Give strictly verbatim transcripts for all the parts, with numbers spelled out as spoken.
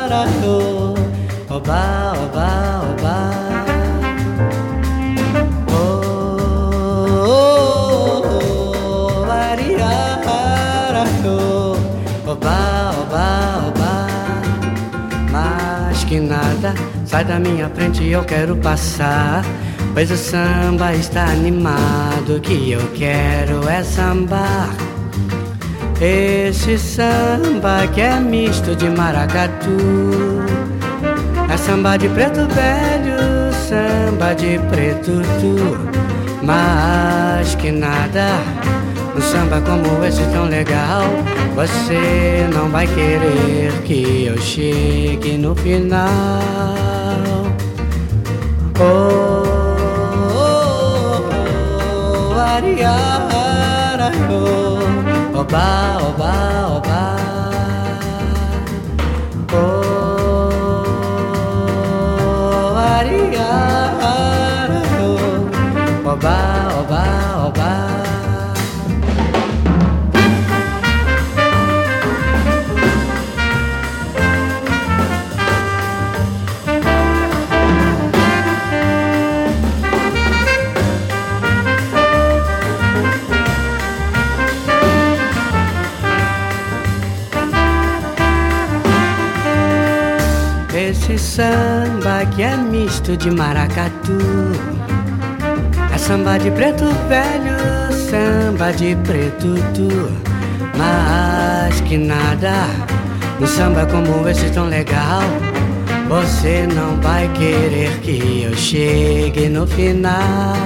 Oba, oba, oba. Oh, oh, oh, ariarato. Oba, oba, oba. Mais que nada, sai da minha frente, eu quero passar. Pois o samba está animado, o que eu quero é sambar. Esse samba que é misto de maracatu. É samba de preto velho, samba de preto tu. Mais que nada, um samba como esse tão legal, você não vai querer que eu chegue no final. Oh, oh, oh, ariara, oh, oba, oba, oba. Oh, oba, oba, oba. Esse samba que é misto de maracatu. É samba de preto velho, samba de preto tu. Mas que nada, um samba como esse tão legal, você não vai querer que eu chegue no final.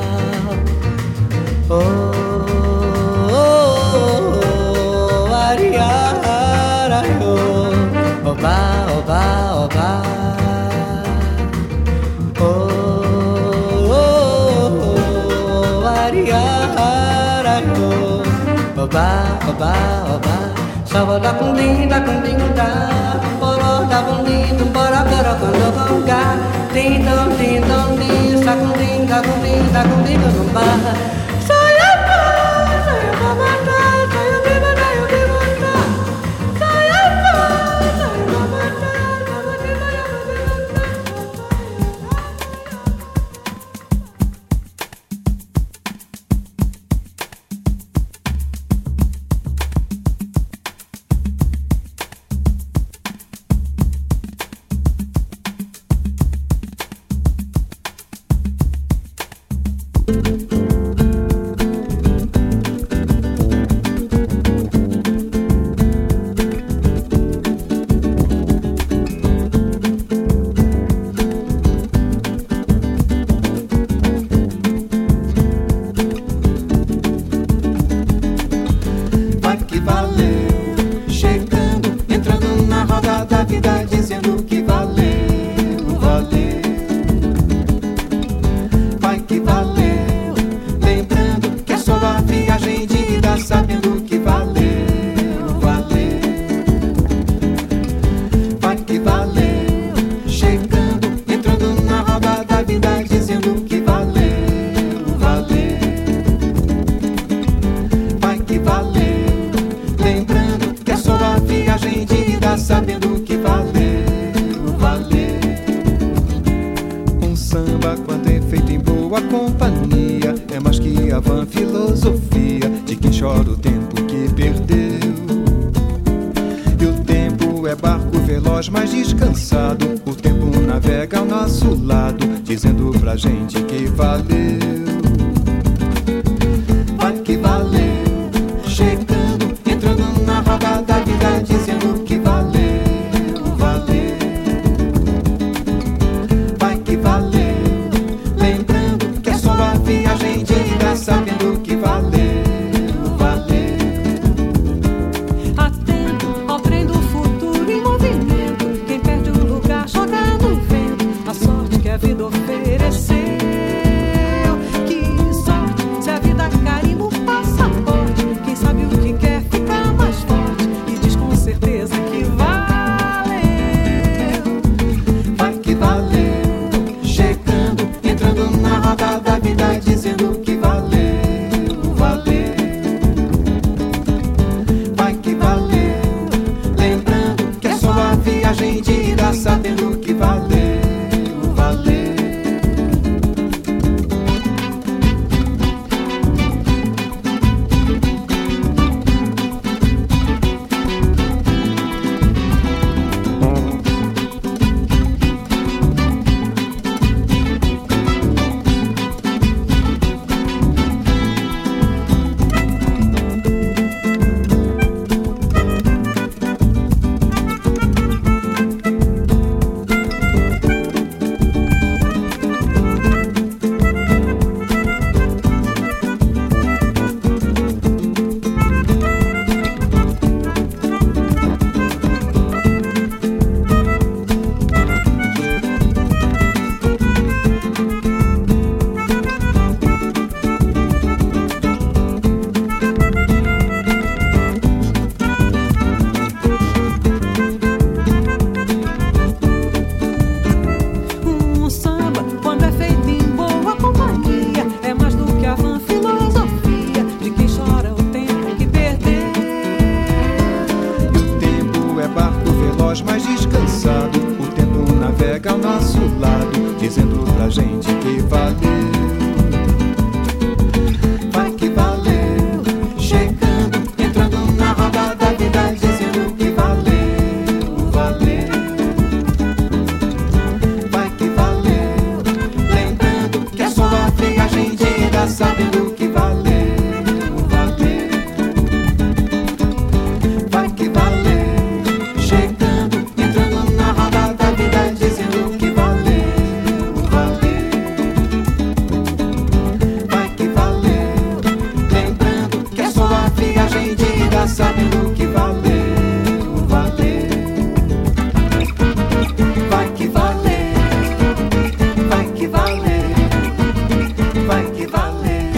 Oh, oh, oh, oh, ariara, oh, oba, oba, oba. Oba, oba, oba. Só da cundim, da cundim, da. Poró, da bundim, do poró, poró, quando conga. Tim, tom, tim, tom, tim. Sa cundim, da cundim, da cundim, do comba. Saia pá, saia pá, mata. Saia viva, saia viva, mata. Saia pá, saia pá, mata. Saia viva, saia gente passado, o tempo navega ao nosso lado, dizendo pra gente que valeu. Vai que valeu, chegando, entrando na roda da vida, dizendo que valeu, valeu. Vai que valeu, lembrando que a sua viagem de ida, sabendo que valeu. Sabendo que valeu, valeu. Vai que valeu, vai que valeu, vai que valeu.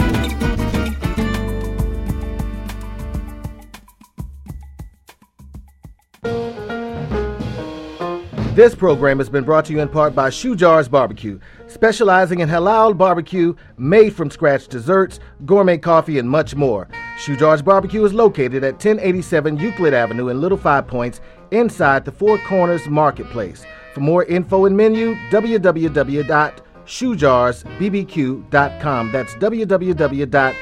This program has been brought to you in part by Shoe Jars Barbecue, specializing in halal barbecue, made from scratch desserts, gourmet coffee, and much more. Shoe Jars Barbecue is located at ten eighty-seven Euclid Avenue in Little Five Points, inside the Four Corners Marketplace. For more info and menu, w w w dot shoe jars b b q dot com. That's w w w dot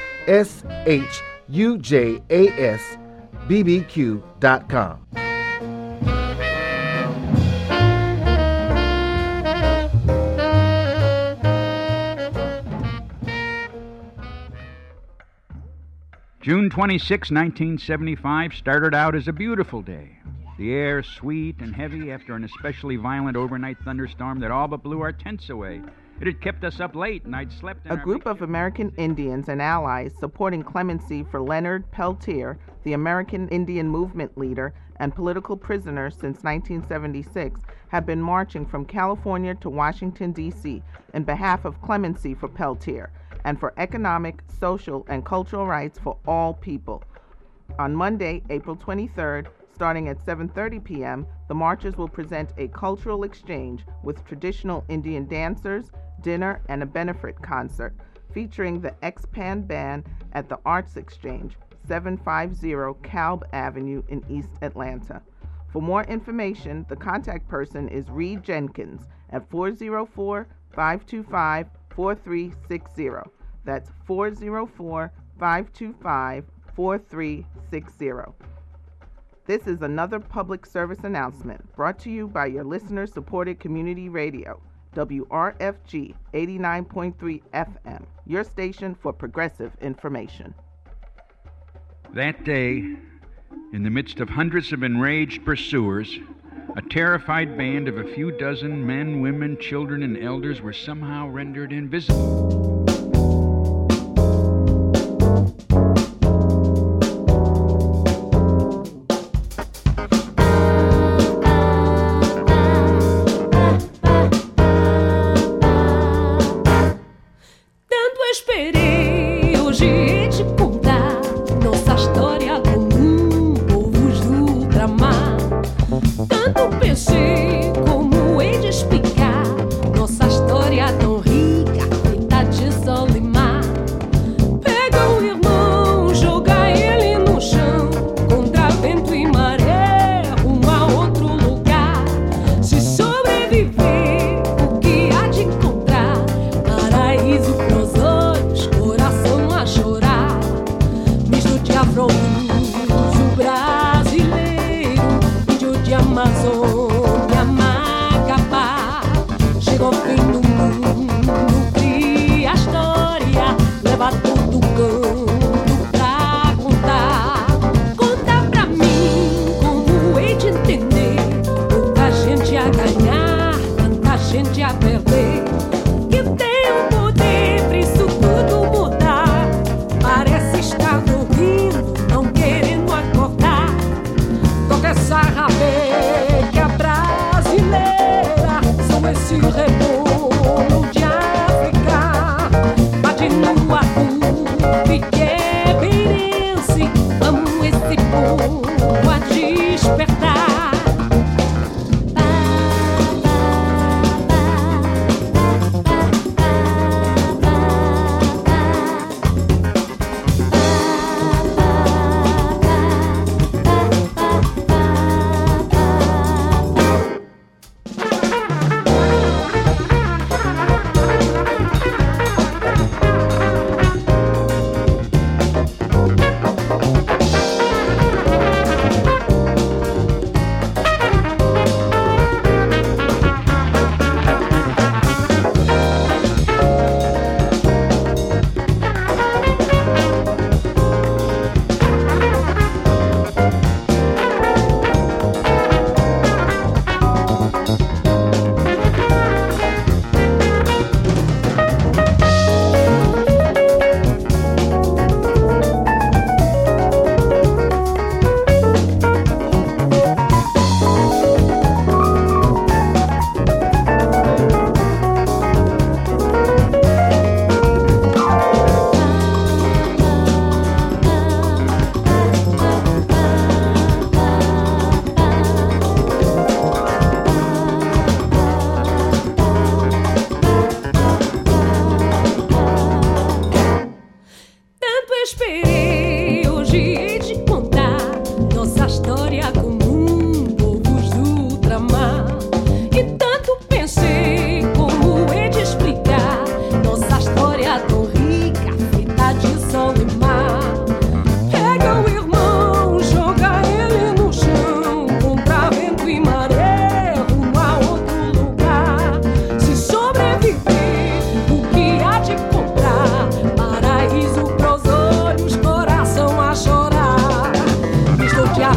shujars b b q dot com. June twenty-sixth, nineteen seventy-five started out as a beautiful day. The air sweet and heavy after an especially violent overnight thunderstorm that all but blew our tents away. It had kept us up late, and I'd slept in A our group of American Indians and allies supporting clemency for Leonard Peltier, the American Indian movement leader and political prisoner since nineteen seventy-six, have been marching from California to Washington, D C in behalf of clemency for Peltier and for economic, social, and cultural rights for all people. On Monday, April twenty-third, starting at seven thirty p.m., the marchers will present a cultural exchange with traditional Indian dancers, dinner, and a benefit concert featuring the X-Pan Band at the Arts Exchange, seven fifty Kalb Avenue in East Atlanta. For more information, the contact person is Reed Jenkins at four oh four, five two five, four three six zero. That's four oh four, five two five, four three six zero. This is another public service announcement brought to you by your listener-supported community radio, W R F G eighty-nine point three F M, your station for progressive information. That day, in the midst of hundreds of enraged pursuers, a terrified band of a few dozen men, women, children, and elders were somehow rendered invisible.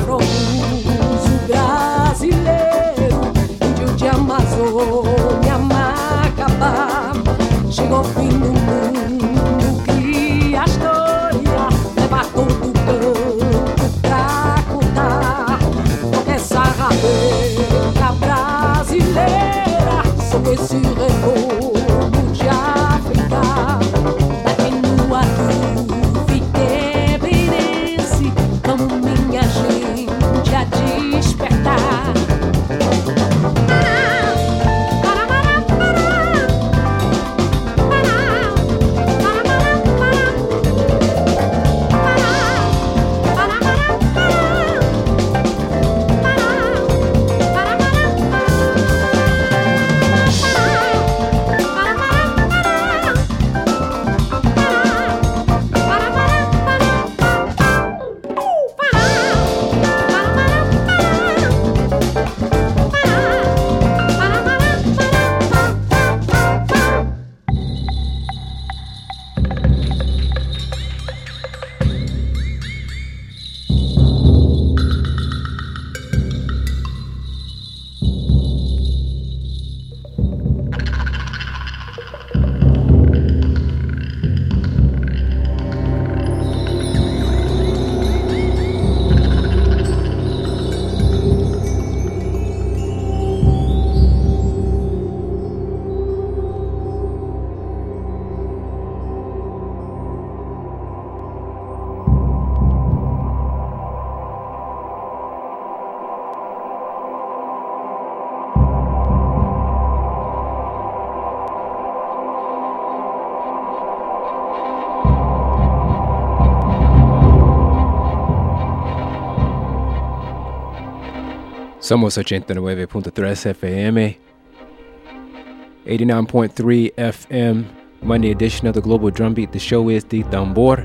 afrouxo brasileiro, índio de Amazônia, Macabá. Chegou o fim do mundo, cria a história, leva todo o campo pra contar. Toca essa rabeira brasileira, sobre esse retorno de África. Daqui no Atu, Figueirense, vamos minha gente a despertar. Somos ochenta y nueve punto tres F M, eighty-nine point three F M, Monday edition of the Global Drumbeat. The show is The Tambor.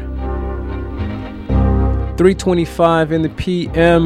three twenty-five in the P M.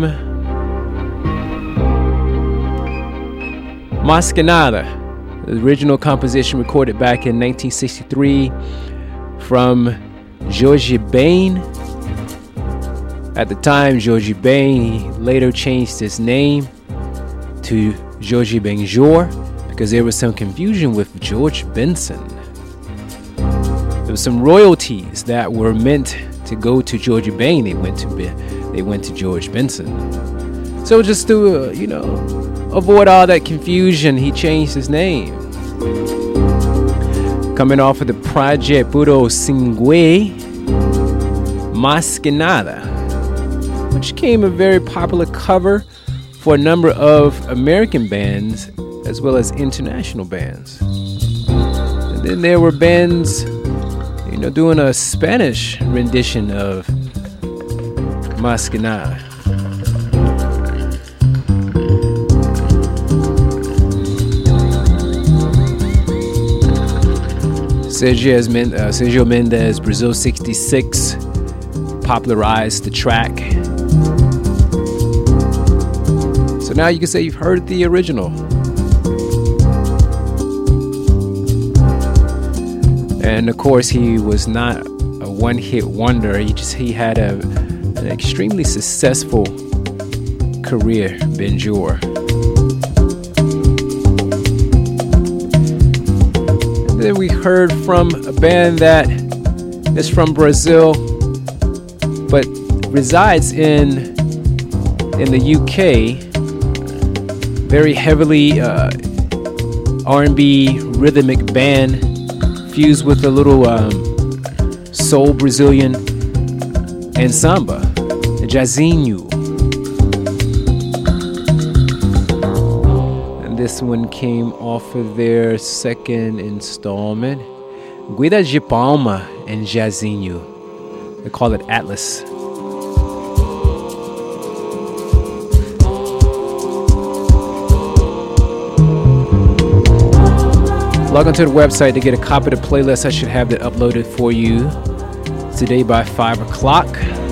Mas Que Nada, the original composition recorded back in nineteen sixty-three from Jorge Ben. At the time, Jorge Ben, he later changed his name to Jorge Benjor because there was some confusion with George Benson. There was some royalties that were meant to go to George Ben. They went to they went to George Benson. So just to uh, you know avoid all that confusion, he changed his name. Coming off of the project Puro Singue, Mas Que Nada, which became a very popular cover for a number of American bands as well as international bands. And then there were bands, you know, doing a Spanish rendition of Mas Que Nada. Sergio Mendes, uh, Sergio Mendes, Brazil sixty-six, popularized the track. So now you can say you've heard the original. And of course, he was not a one-hit wonder. He just he had a, an extremely successful career, Benjor. And then we heard from a band that is from Brazil, but resides in in the U K. Very heavily uh, R and B rhythmic band, fused with a little um, soul Brazilian and samba, Jazinho. And this one came off of their second installment, Guida de Palma and Jazinho. They call it Atlas. Log onto the website to get a copy of the playlist. I should have that uploaded for you today by five o'clock.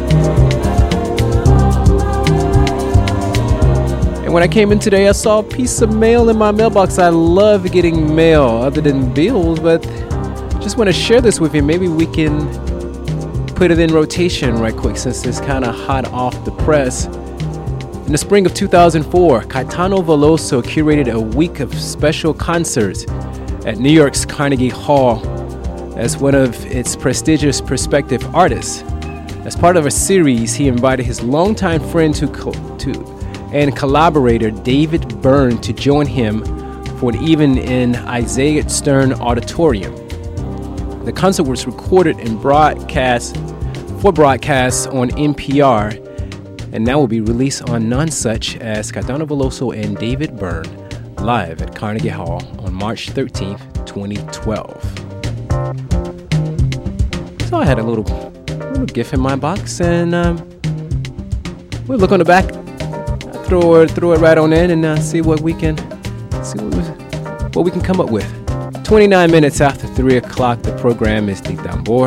And when I came in today, I saw a piece of mail in my mailbox. I love getting mail other than bills, but just want to share this with you. Maybe we can put it in rotation right quick since it's kind of hot off the press. In the spring of two thousand four, Caetano Veloso curated a week of special concerts at New York's Carnegie Hall as one of its prestigious prospective artists. As part of a series, he invited his longtime friend to, co- to and collaborator David Byrne to join him for an evening in Isaiah Stern Auditorium. The concert was recorded and broadcast for broadcast on N P R, and now will be released on None Such as Caetano Veloso and David Byrne live at Carnegie Hall on March thirteenth, twenty twelve. So I had a little, little gift in my box, and um, we'll look on the back, throw it, throw it right on in, and uh, see what we can see what we, what we can come up with. twenty-nine minutes after three o'clock, the program is The Tambor.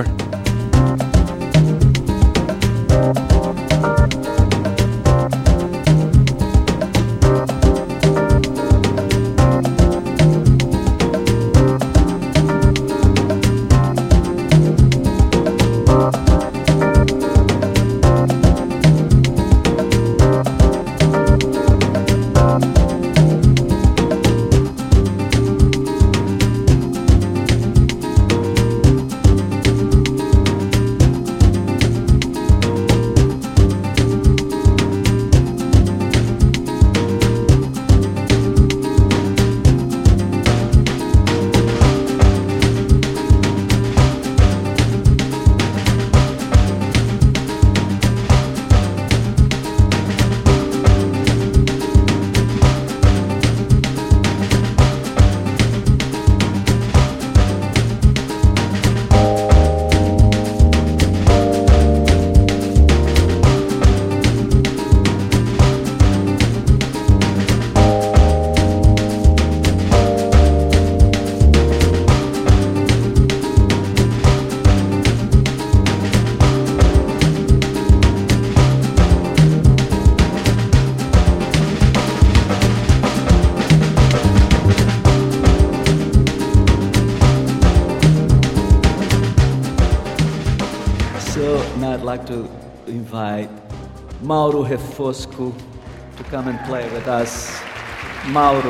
To invite Mauro Refosco to come and play with us. Mauro.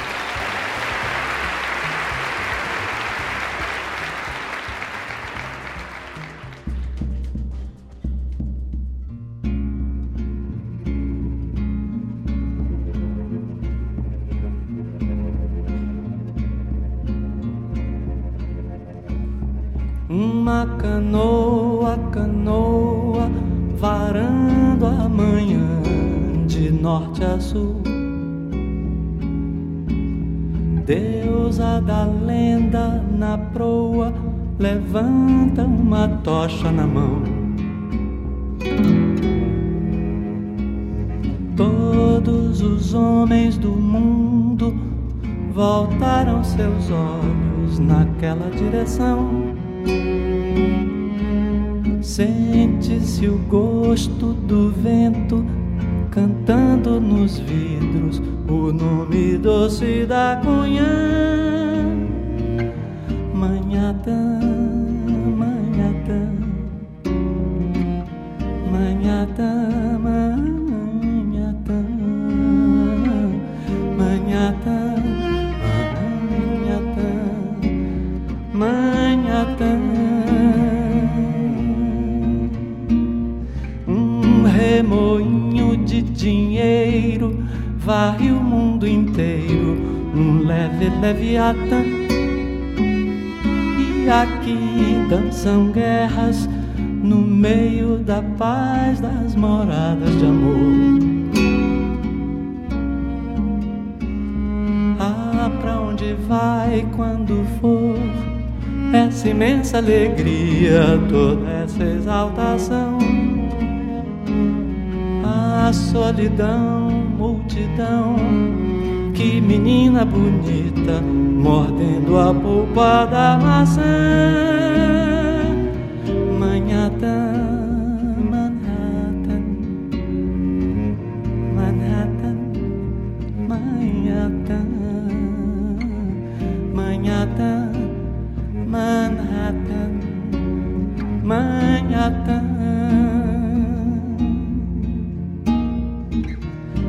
Uma canoa, canoa, varando a manhã de norte a sul. Deusa da lenda na proa, levanta uma tocha na mão. Todos os homens do mundo voltaram seus olhos naquela direção. Sente-se o gosto do vento cantando nos vidros o nome doce da cunhã. Manhattan, Manhattan, Manhattan, Manhattan, Manhattan, Manhattan, Manhattan. Remoinho de dinheiro varre o mundo inteiro, um leve leviatã. E aqui dançam guerras no meio da paz das moradas de amor. Ah, pra onde vai quando for essa imensa alegria, toda essa exaltação? A solidão, multidão, que menina bonita, mordendo a polpa da maçã. Manhattan, Manhattan, Manhattan, Manhattan, Manhattan, Manhattan, Manhattan.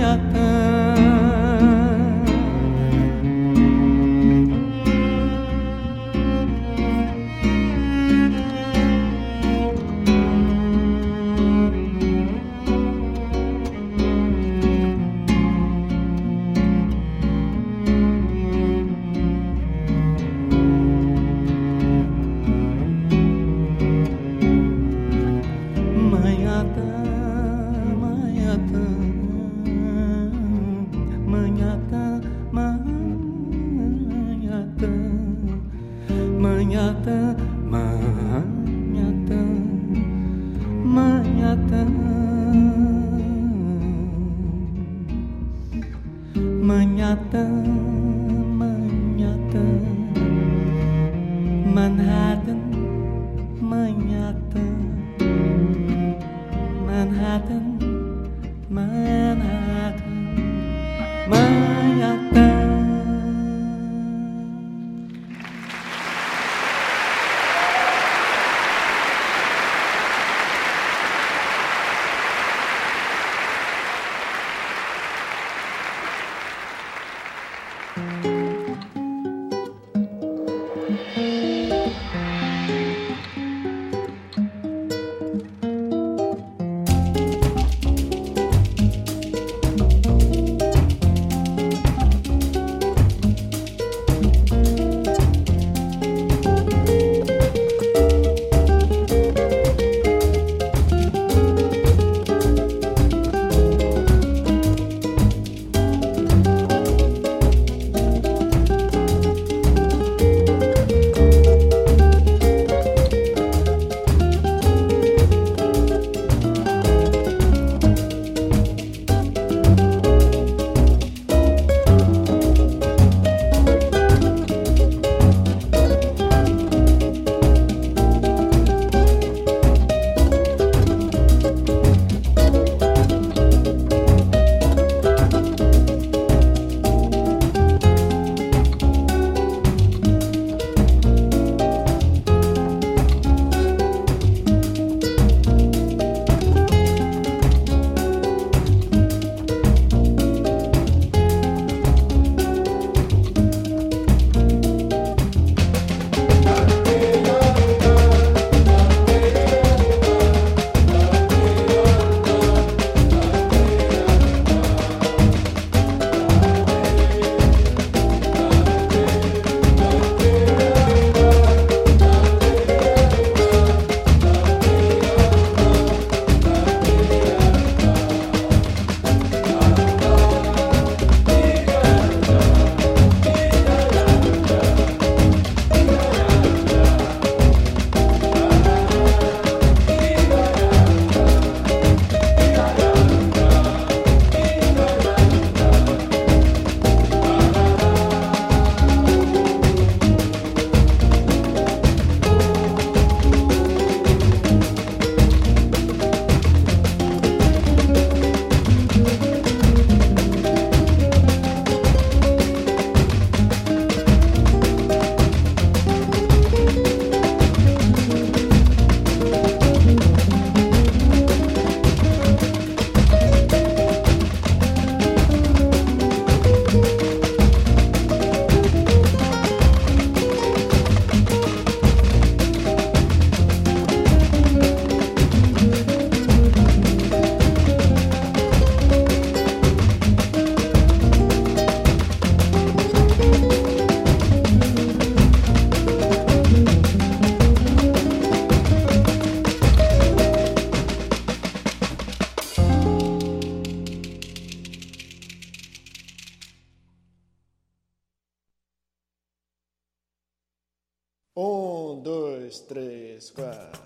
Um, dois, três, quatro.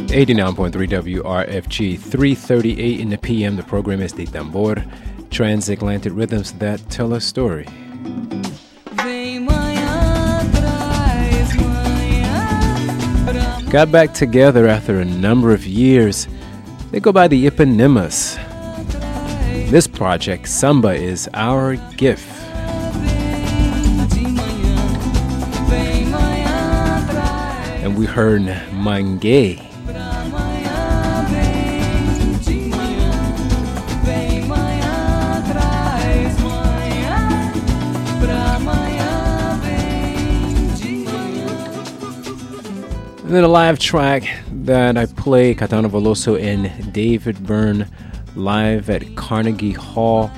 eighty-nine point three W R F G, three thirty-eight in the P M. The program is De Tambor, transatlantic rhythms that tell a story. Got back together after a number of years. They go by the Eponymas. This project, Samba, is our gift. And we heard Mangue. And then a live track that I play, Caetano Veloso and David Byrne live at Carnegie Hall.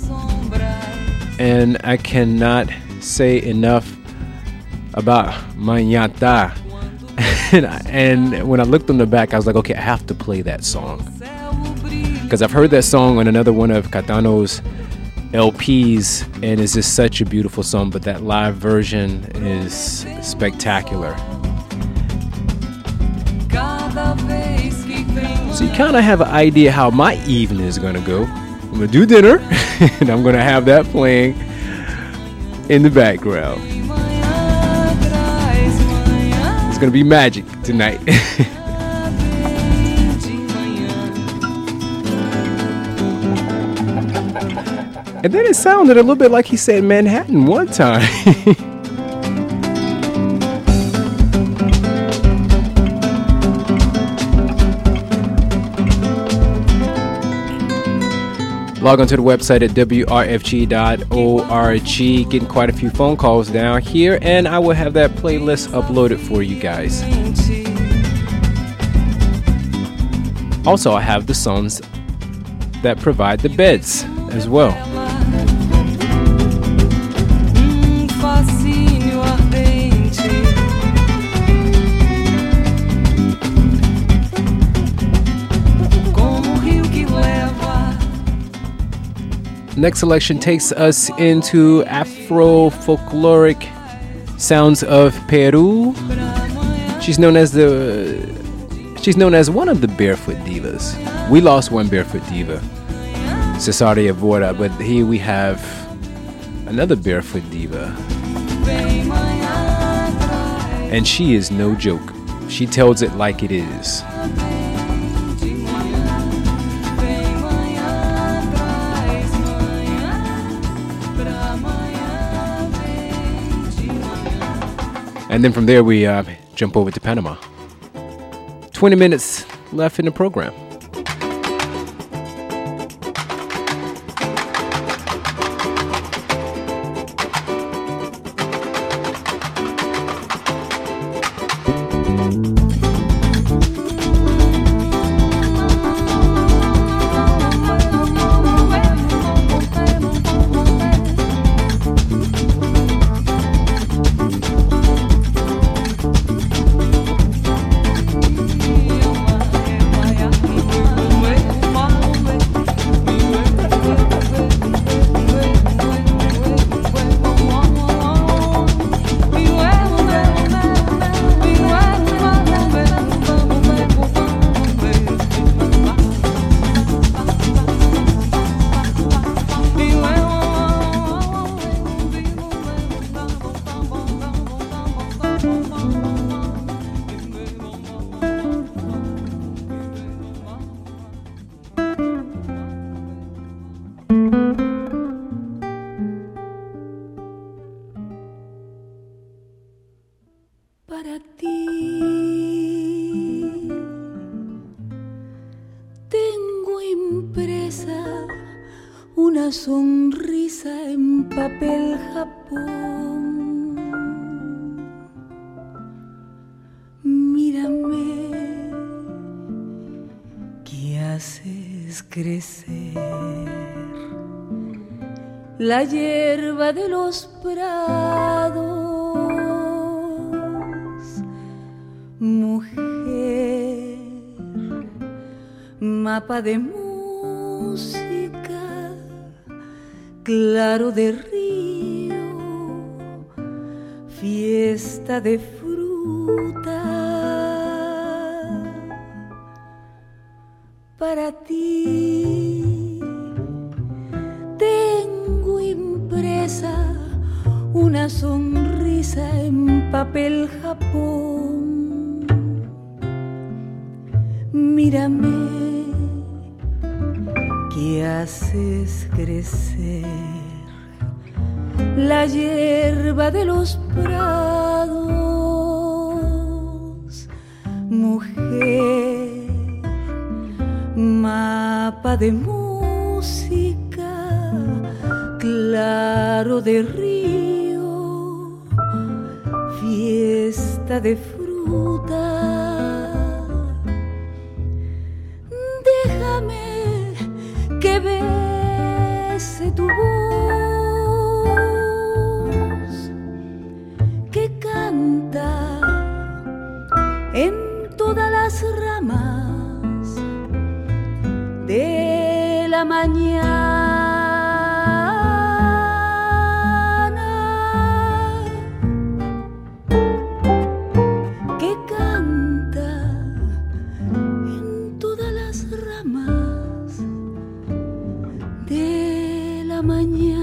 And I cannot say enough about Mañata. and, and when I looked on the back, I was like, okay, I have to play that song. Because I've heard that song on another one of Caetano's L Ps, and it's just such a beautiful song, but that live version is spectacular. So you kind of have an idea how my evening is going to go. I'm going to do dinner, and I'm going to have that playing in the background. It's going to be magic tonight. And then it sounded a little bit like he said Manhattan one time. Log on to the website at W R F G dot org. Getting quite a few phone calls down here, and I will have that playlist uploaded for you guys. Also, I have the songs that provide the beds as well. Next selection takes us into Afro-folkloric sounds of Peru. She's known as the she's known as one of the Barefoot Divas. We lost one Barefoot Diva, Cesaria Evora, but here we have another Barefoot Diva. And she is no joke. She tells it like it is. And then from there, we uh, jump over to Panama. twenty minutes left in the program. Sonrisa en papel Japón. Mírame, que haces crecer la hierba de los prados. Mujer, mapa de música, claro de río, fiesta de fruta. para ti. Tengo impresa una sonrisa en papel Japón. Mírame, que haces crecer la hierba de los prados. Mujer, mapa de música, claro de río, fiesta de fruta. Déjame que bese tu voz, que canta en todas las ramas de la mañana, que canta en todas las ramas de la mañana.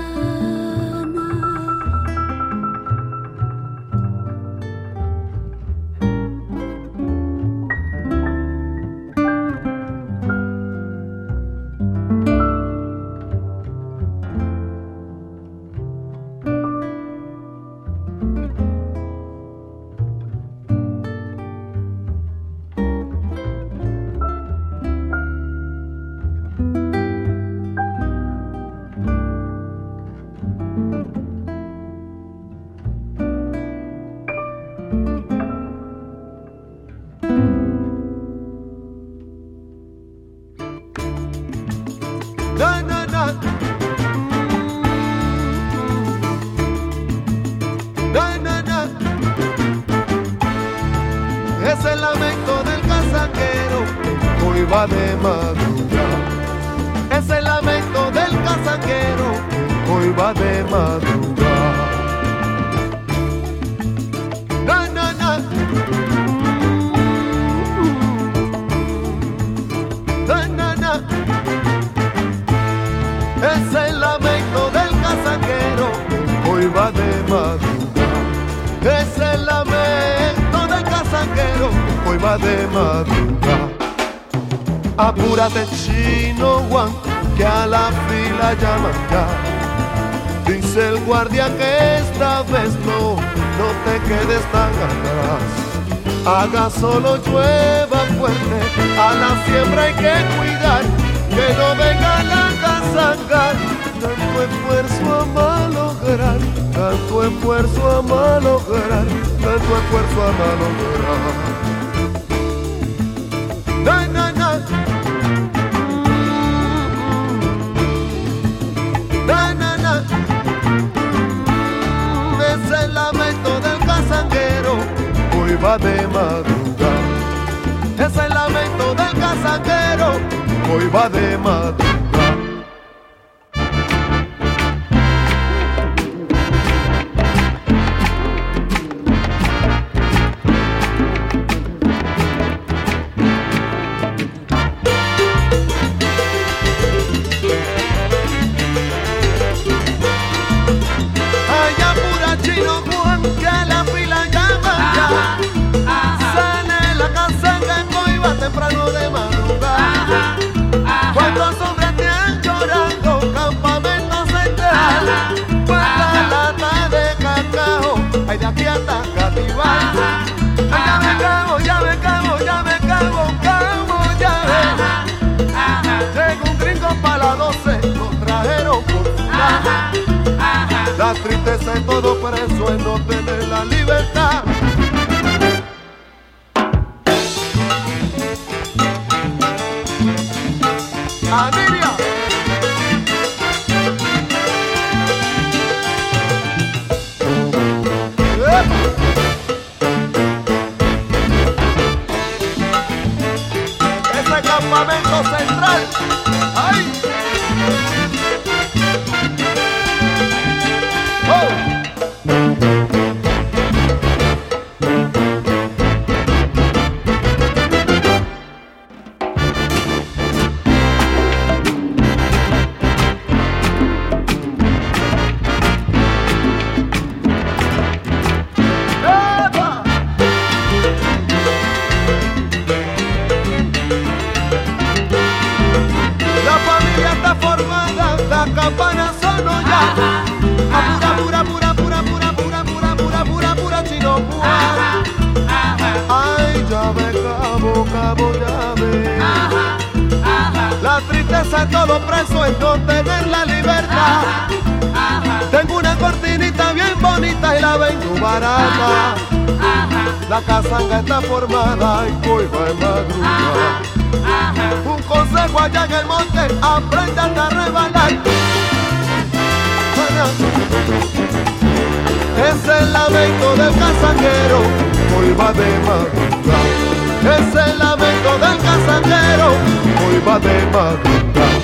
Es el lamento del casanguero que hoy va de madrugada. Es el lamento del casanguero que hoy va de madrugada. Na, na, na. Na, na, na. Es el lamento del casanguero que hoy va de madrugada. Es el lamento del casanguero que hoy va de madrugada. Apúrate, chino Juan, que a la fila llaman ya. Dice el guardia que esta vez no, no te quedes tan atrás. Haga solo llueva fuerte, a la siembra hay que cuidar, que no venga la casangar. Tanto esfuerzo a malograr, tanto esfuerzo a malograr, tanto esfuerzo a malograr. Na, na, na. Na, na, na. Es el lamento del casanguero, hoy va de madrugada. Es el lamento del casanguero, hoy va de madrugada. Temprano de madrugada, cuando sobre ti llorando campamento central, cuánta lata de cacao hay de aquí hasta Catival. Ay, ya me cago, ya me cago, ya me cago, cago, ya ves. Llegó un gringo para las doce, lo trajeron por su lado. La tristeza de todo preso es no tener la libertad. Anilia. Ese campamento central. ¡Ay! ¡Oh! campanas sonó ya. Apura, pura, pura, pura, pura, pura, pura, pura, pura, pura, chino, pura. Ay, ya ve, cabo, cabo, ya ve. La tristeza de todo preso es no tener la libertad. Tengo una cortinita bien bonita y la vendo barata. La casanga está formada y coiba en madrugada. Un consejo allá en el monte, aprendan a rebalar. Es el lamento del casanguero, hoy va de madrugada. Es el lamento del casanguero, hoy va de madrugada.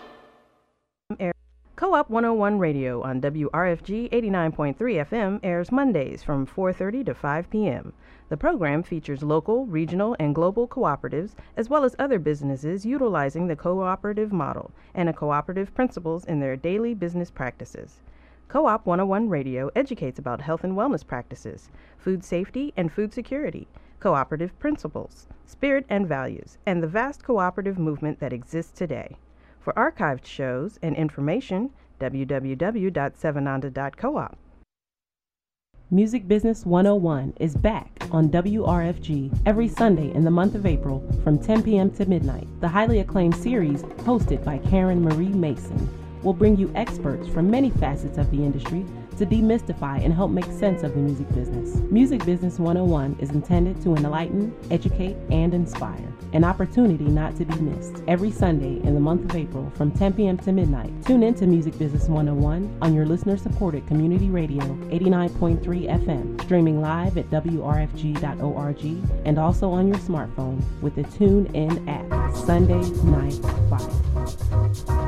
Co-op one oh one Radio on W R F G eighty-nine point three F M airs Mondays from four thirty to five p.m. The program features local, regional, and global cooperatives, as well as other businesses utilizing the cooperative model and the cooperative principles in their daily business practices. Co-op one oh one Radio educates about health and wellness practices, food safety and food security, cooperative principles, spirit and values, and the vast cooperative movement that exists today. For archived shows and information, w w w dot sevananda dot coop. Music Business one oh one is back on W R F G every Sunday in the month of April from ten p.m. to midnight. The highly acclaimed series, hosted by Karen Marie Mason, will bring you experts from many facets of the industry to demystify and help make sense of the music business. Music Business one oh one is intended to enlighten, educate, and inspire. An opportunity not to be missed. Every Sunday in the month of April from ten p.m. to midnight. Tune in to Music Business one oh one on your listener-supported community radio eighty-nine point three F M, streaming live at w r f g dot org and also on your smartphone with the TuneIn app. Sunday Night Fire.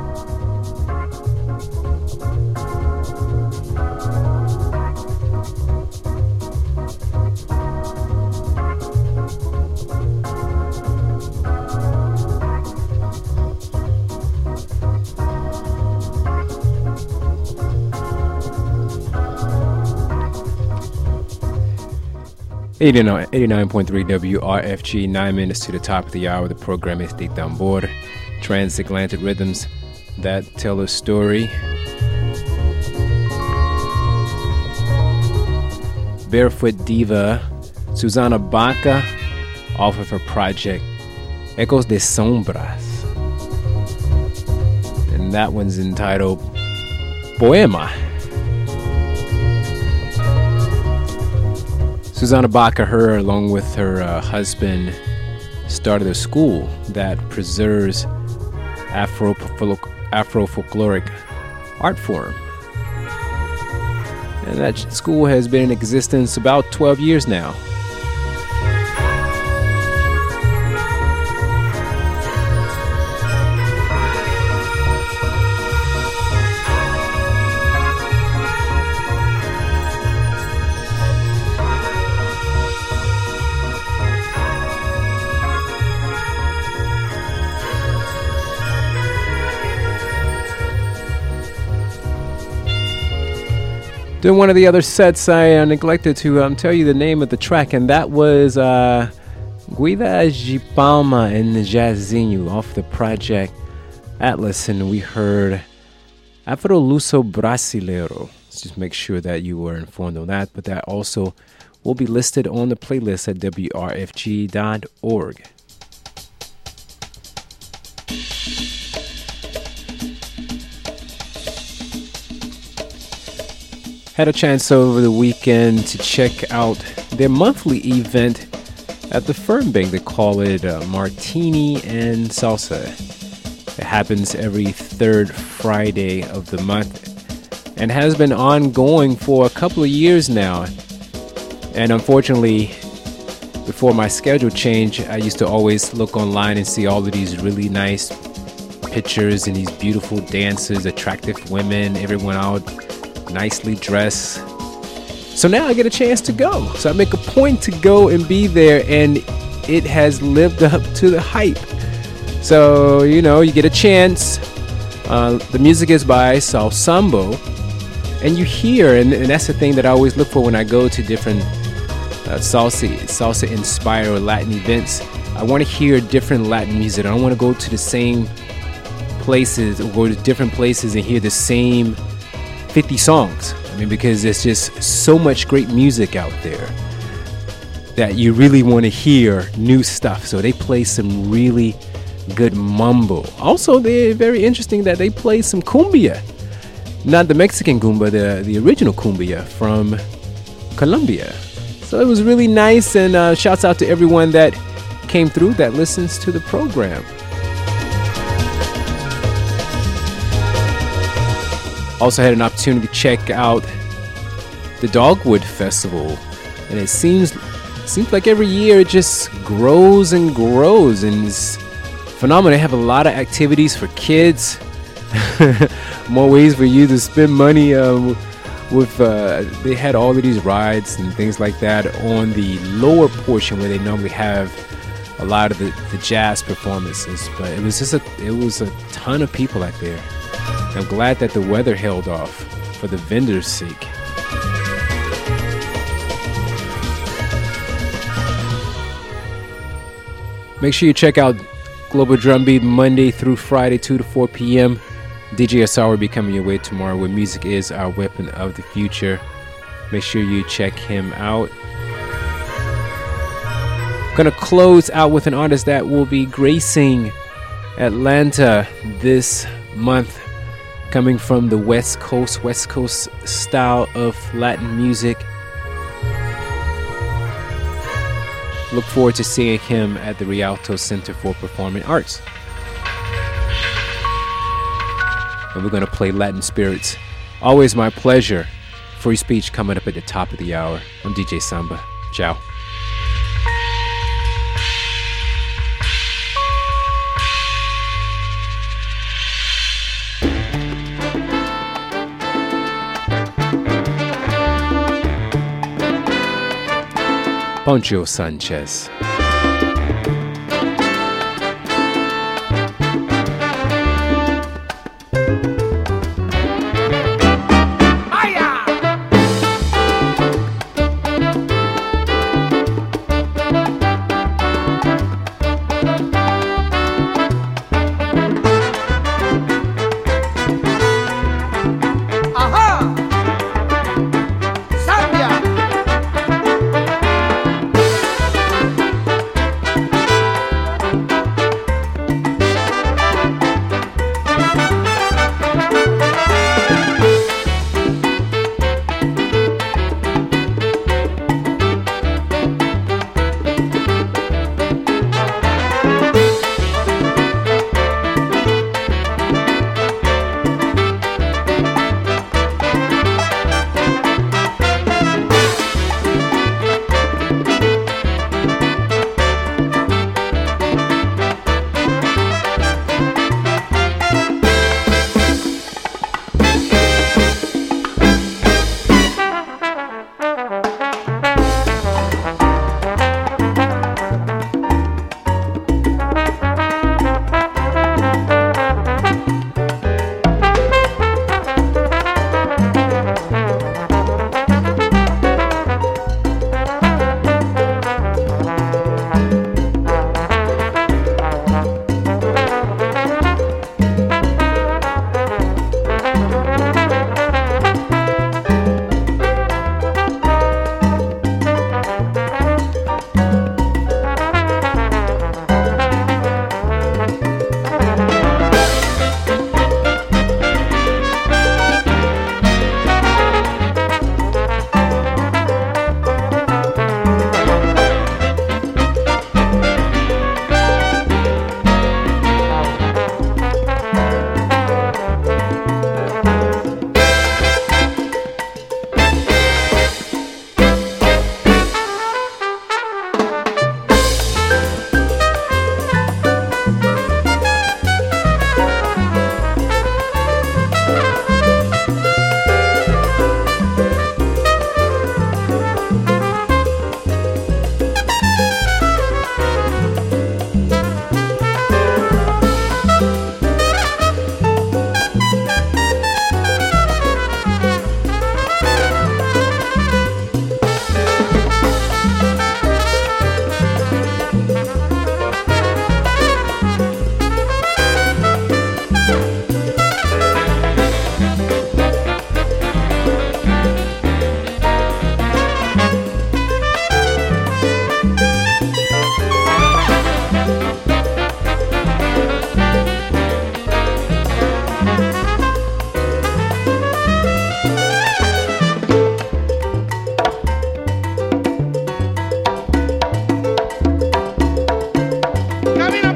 eighty-nine point three W R F G, nine minutes to the top of the hour. The program is De Tambor, transatlantic rhythms that tell a story. Barefoot diva Susana Baca off of her project Ecos de Sombras. And that one's entitled Poema. Susana Baca, her, along with her uh, husband, started a school that preserves Afro Afro-folkloric art form. And that school has been in existence about twelve years now. Doing one of the other sets, I uh, neglected to um, tell you the name of the track, and that was uh, Guida de Palma and Jazinho off the project Atlas, and we heard Afro Luso Brasileiro. Let's just make sure that you were informed on that, but that also will be listed on the playlist at w r f g dot org. Had a chance over the weekend to check out their monthly event at the Fernbank. They call it uh, Martini and Salsa. It happens every third Friday of the month and has been ongoing for a couple of years now. And unfortunately, before my schedule changed, I used to always look online and see all of these really nice pictures and these beautiful dancers, attractive women, everyone out nicely dressed. So now I get a chance to go. So I make a point to go and be there, and it has lived up to the hype. So, you know, you get a chance. Uh, the music is by Sal Sambo, and you hear, and, and that's the thing that I always look for when I go to different uh, salsa, salsa inspired or Latin events. I want to hear different Latin music. I don't want to go to the same places or go to different places and hear the same fifty songs. I mean, because there's just so much great music out there that you really want to hear new stuff. So they play some really good mambo. Also, they're very interesting that they play some cumbia. Not the Mexican cumbia, the, the original cumbia from Colombia. So it was really nice, and uh, shouts out to everyone that came through that listens to the program. Also had an opportunity to check out the Dogwood Festival, and it seems seems like every year it just grows and grows, and it's phenomenal. They have a lot of activities for kids, more ways for you to spend money. Um, with uh, they had all of these rides and things like that on the lower portion where they normally have a lot of the, the jazz performances. But it was just a it was a ton of people out there. I'm glad that the weather held off for the vendors' sake. Make sure you check out Global Drumbeat Monday through Friday, two to four p.m. D J Asar will be coming your way tomorrow, where music is our weapon of the future. Make sure you check him out. Gonna close out with an artist that will be gracing Atlanta this month, coming from the West Coast, West Coast style of Latin music. Look forward to seeing him at the Rialto Center for Performing Arts. And we're going to play Latin Spirits. Always my pleasure. Free speech coming up at the top of the hour. I'm D J Samba. Ciao. Poncho Sanchez.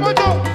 Watch out.